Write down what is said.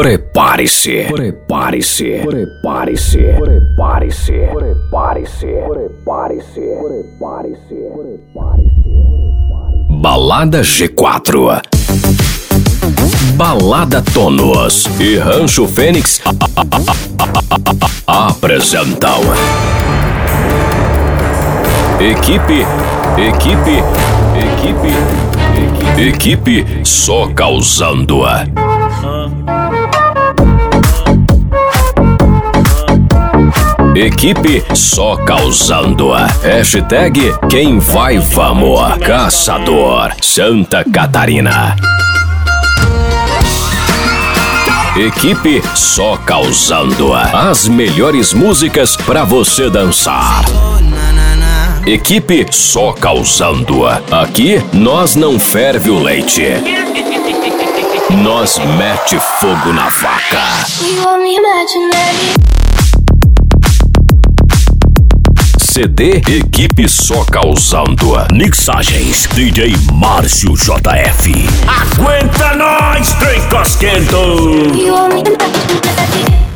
Prepare-se, prepare-se, prepare-se, prepare-se, prepare-se, prepare-se, prepare-se, prepare-se. Balada G4, Balada Tônus e Rancho Fênix apresentam Equipe Só Causando. Equipe Só Causando. Hashtag Quem Vai Vamos Caçador, Santa Catarina. Equipe Só Causando. As melhores músicas pra você dançar. Equipe Só Causando. Aqui nós não ferve o leite, nós mete fogo na faca. CD Equipe Só Causando. Mixagens DJ Márcio JF. Aguenta nós, trem casquento!